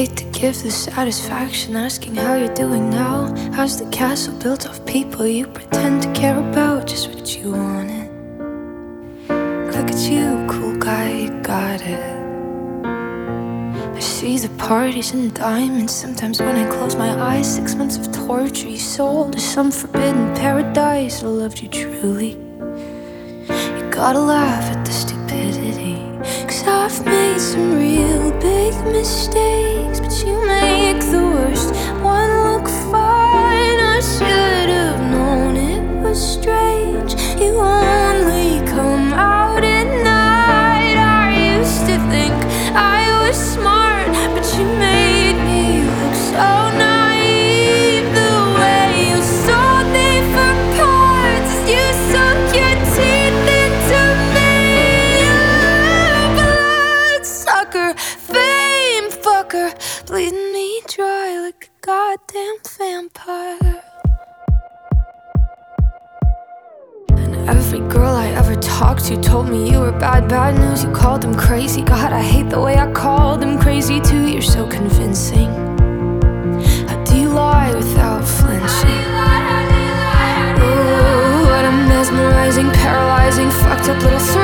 hate to give the satisfaction asking how you're doing now. How's the castle built of people you pretend to care about? Just what you wanted. Look at you, cool guy, you got it. I see the parties and diamonds. Sometimes when I close my eyes, 6 months of torture you sold to some forbidden paradise. I loved you truly. You gotta laugh at the stupidity, 'cause I've made some real big mistakes, but you make the worst one look fine. I should have known it was strange. You only come out at night. I used to think I was smart, but you made me look so naive. The way you sold me for parts, you sunk your teeth into me. Bloodsucker, fame fucker, bleeding me dry like a goddamn vampire. And every girl I ever talked to told me you were bad, bad news. You called them crazy. God, I hate the way I called them crazy too. You're so convincing. How do you lie without flinching? Oh, what a mesmerizing, paralyzing, fucked up little